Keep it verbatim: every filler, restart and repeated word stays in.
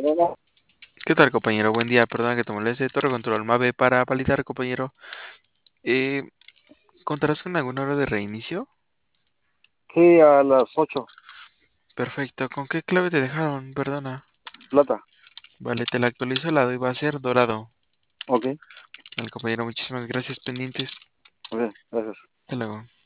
¿Qué tal, compañero? Buen día, perdona que te moleste. Torre Control Mave para validar, compañero. Eh, ¿Contarás con alguna hora de reinicio? Sí, a las ocho. Perfecto. ¿Con qué clave te dejaron? Perdona. Plata. Vale, te la actualizo. La doy va a ser dorado. Ok, Al compañero, muchísimas gracias, pendientes. ok, gracias. Hasta luego.